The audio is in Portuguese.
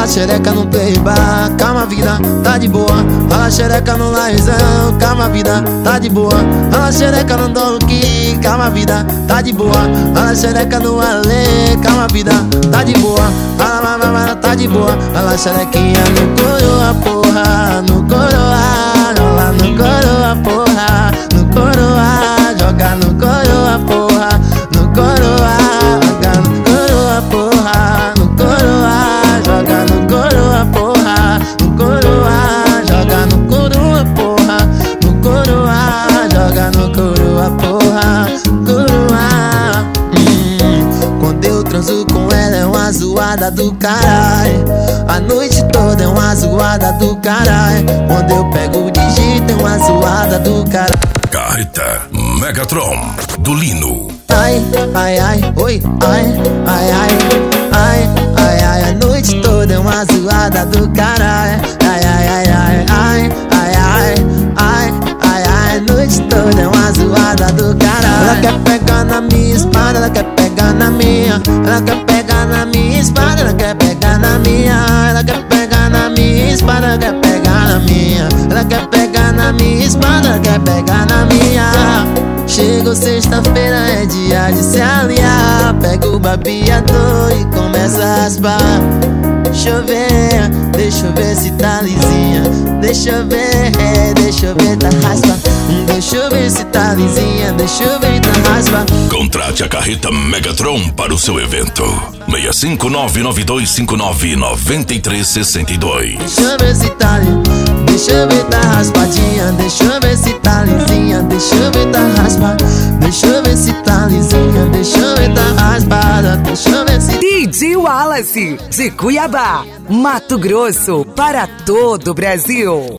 Rala xereca no play bar, calma vida, tá de boa. Rala xereca no laizão, calma vida, tá de boa. Rala xereca no donkey, calma vida, tá de boa. Rala xereca no ale, calma vida, tá de boa. Rala mamãe, tá de boa. Rala xerequinha no coroa, porra, no coroa. Rola no coroa, porra, no coroa. Joga no coroa, porra, no coroa. Joga no coroa, porra, no coroa. Joga no coroa, porra, no coroa. Joga no coroa, porra, no coroa. Joga no coroa, porra, coroa. Quando eu transo com ela é uma zoada do caralho. A noite toda é uma zoada do caralho. Quando eu pego o digito é uma zoada do caralho. Carreta Megatron do Lino. Ai, ai, ai, oi, ai, ai, ai, ai, ai, ai, a noite toda é uma zoada do caralho. Ai, ai, ai, ai, ai, ai, ai, ai, ai, ai, a noite toda é uma zoada do caralho. Ela quer pegar na minha espada, ela quer pegar na minha. Ela quer pegar na minha espada, ela quer pegar na minha. Ela quer pegar na minha espada, ela quer pegar na minha. Ela quer pegar na minha espada, ela quer pegar na minha. Chegou sexta-feira, é dia de se aliar. Pega o babeador e começa a raspar. Deixa eu ver se tá lisinha. Deixa eu ver, tá raspa. Deixa eu ver se tá lisinha. Deixa eu ver, tá raspa. Contrate a Carreta Megatron para o seu evento. 65992599362. Deixa eu ver se tá lisinha. Deixa eu ver, tá raspadinha. Deixa eu ver se tá lisinha. Deixa eu ver, tá raspa. Deixa eu ver se tá lisinha. Deixa eu ver, tá raspada. Deixa eu ver se... DJ Wallace, de Cuiabá, Mato Grosso, para todo o Brasil.